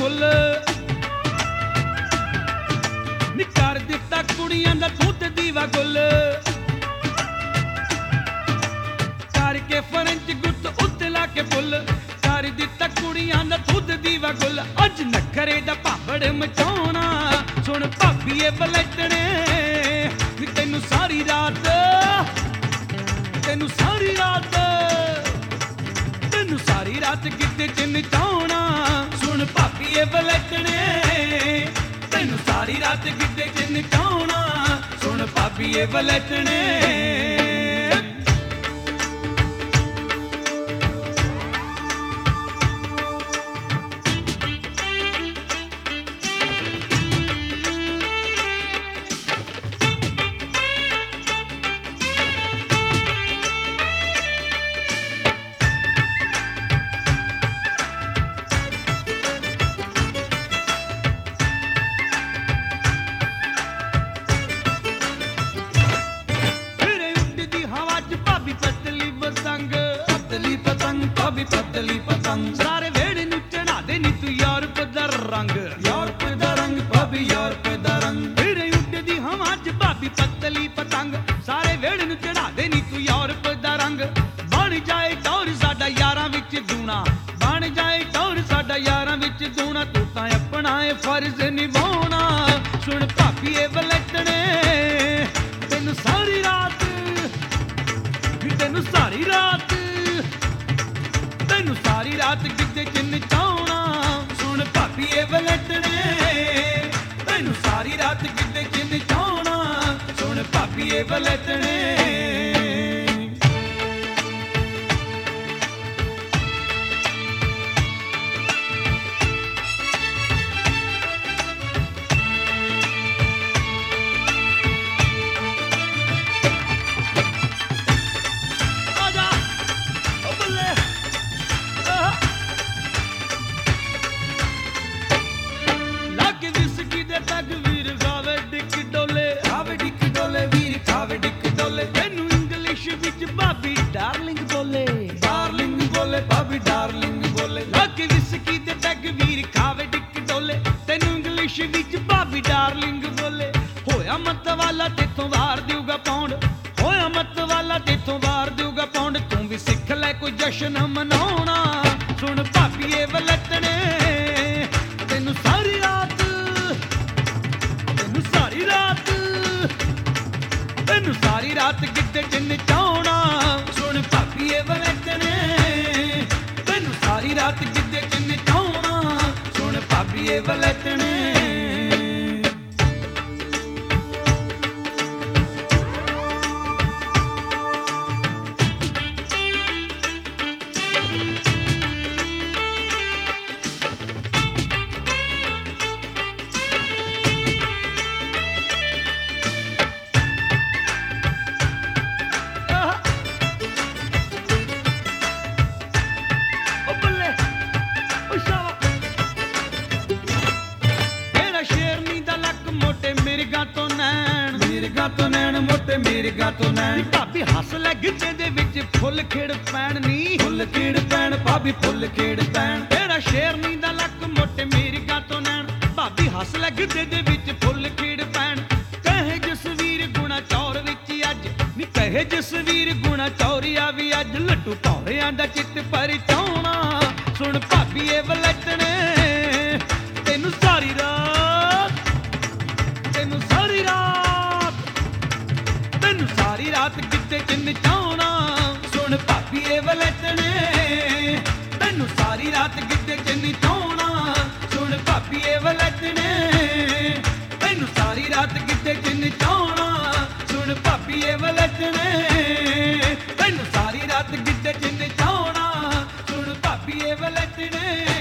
full नी कर दिता कुड़ियां दा दुध दीवा गुल करके फ्रेंच गुत उत्ते ला के फुल कर दिता कुड़ियां दा दुध दीवा गुल अज नखरे दा भाबड़ मचाउणा सुन भाबीए बलैतणे नी तैनू सारी रात गिद्दे च नचाउणा सुन भाबीए बलैतणे तैनू सारी रात गिद्दे च नचाउणा सुन भाबीए बलैतणे पतली पतंग सारे वेड़े नू चढ़ा दे नी तू यूरोप दा रंग भाभी यूरोप दा रंग फिर उड़दी हवा च भाभी पतली पतंग सारे वेड़े नू चढ़ा दे नी तू यूरोप दा रंग बन जाए टौर साडा यारां विच दूना बन जाए टौर साडा यारां विच दूना तू तां अपना फर्ज निभाउणा सुन भाबीए बलैतणे तैनू सारी रात गिद्दे च नचाउणा सुन भाबीए बलैतणे तैनू सारी रात गिद्दे च नचाउणा सुन भाबीए बलैतणे डार्लिंग बोले लाके विस्की दे पैग वीर खावे डिक डोले तेनू इंग्लिश विच भाभी डार्लिंग बोले होया मत वाला तेथों वार देऊगा पौंड होया मत वाला तेथों वार देऊगा पौंड तू भी सिख ले कोई जश्न मनाउणा सुन भाबीए बलैतणे तेनू सारी रात गिद्दे च नचाउणा सुन भाबीए बलैतणे सारी रात गिद्दे च नचाउणा सुन भाबीए बलैतणे मिर्गा तो नैन भाभी हस लै गिद्दे दे विच फुल खेड़ पैण नी फुल खेड़ पैण भाभी फुल खेड़ पैण तेरा शेरनी दा लक मोटे मिर्गा तो नैन भाभी हस लै गिद्दे दे विच फुल खेड़ पैण कहे जसवीर गुणा चौर विच अज नी कहे जसवीर गुणा चौरिया भी अज लट्टू भौरियां दा चित परचाउणा सुन भाबीए बलैतणे तैनू सारी रात गिद्दे च नचाउणा सुन भाबीए बलैतणे तैनू सारी रात गिद्दे च नचाउणा सुन भाबीए बलैतणे तैनू सारी रात गिद्दे च नचाउणा सुन भाबीए बलैतणे तैनू सारी रात गिद्दे च नचाउणा सुन भाबीए बलैतणे